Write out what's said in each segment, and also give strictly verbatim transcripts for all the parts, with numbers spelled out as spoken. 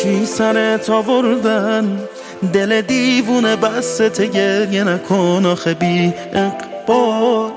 چی سرت آوردن؟ دل دیوونه بست گریه نکن آخه بی اقبال.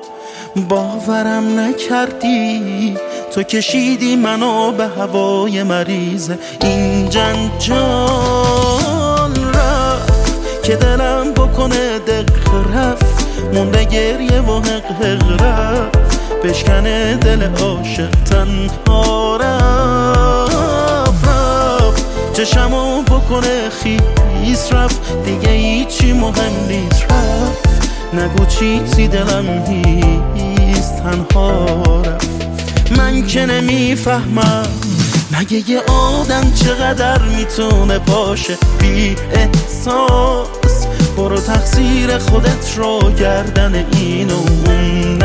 باورم نکردی تو کشیدی منو به هوای مریض این جنجال. رفت که دلم بکنه دق رفت، مونده گریه و حق حق رفت، بشکنه دل عاشق تنها رفت. رفت چشمو بکنه خیس رفت، دیگه هیچی مهم نیست رفت. نگو چیزی دلم نیست تنها رفت. من که نمیفهمم مگه یه آدم چقدر میتونه باشه بی احساس. برو تقصیر خودت رو گردن اینو اون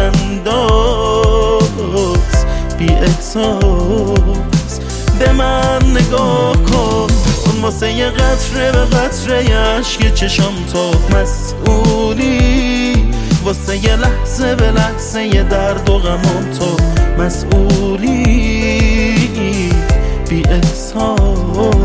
ننداز. بی احساس به من نگاه کن، اون واسه یه قطره به قطره عشق چشم تو مسئولی. واسه یه لحظه به لحظه یه درد و غمم تو مسئولی. بی احساس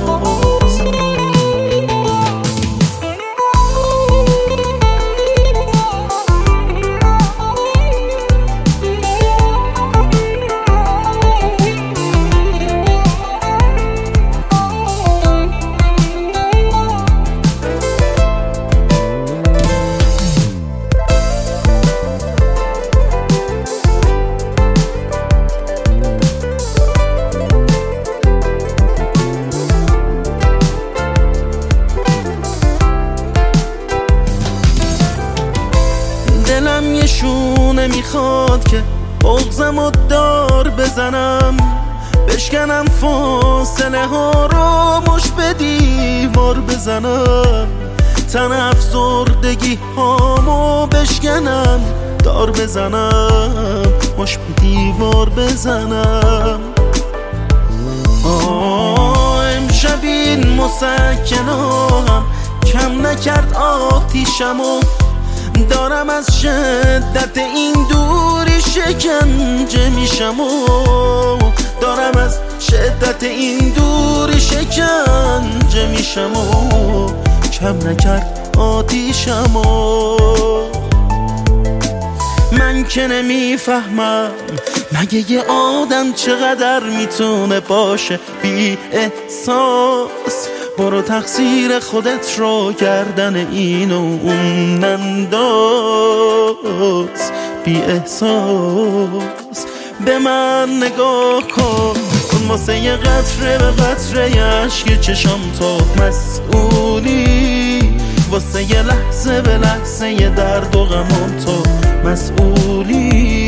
دلم یه شونه میخواد که بغضم و دار بزنم، بشکنم فاصله ها رو مش به دیوار بزنم. تن افسردگی هامو بشکنم دار بزنم، مش به دیوار بزنم. آه امشب این مسکنم کم نکرد آتیشمو، دارم از شدت این دوری شکنجه میشم و دارم از شدت این دوری شکنجه میشم و کم نکرد آتیشم و من که نمیفهمم مگه یه آدم چقدر میتونه باشه بی احساس. برو تقصیر خودت رو گردن اینو اون ننداز. بی احساس به من نگاه کن، اون واسه یه قطره به قطره عشق چشم تو مسئولی. واسه یه لحظه به لحظه یه درد و غمم تو مسئولی.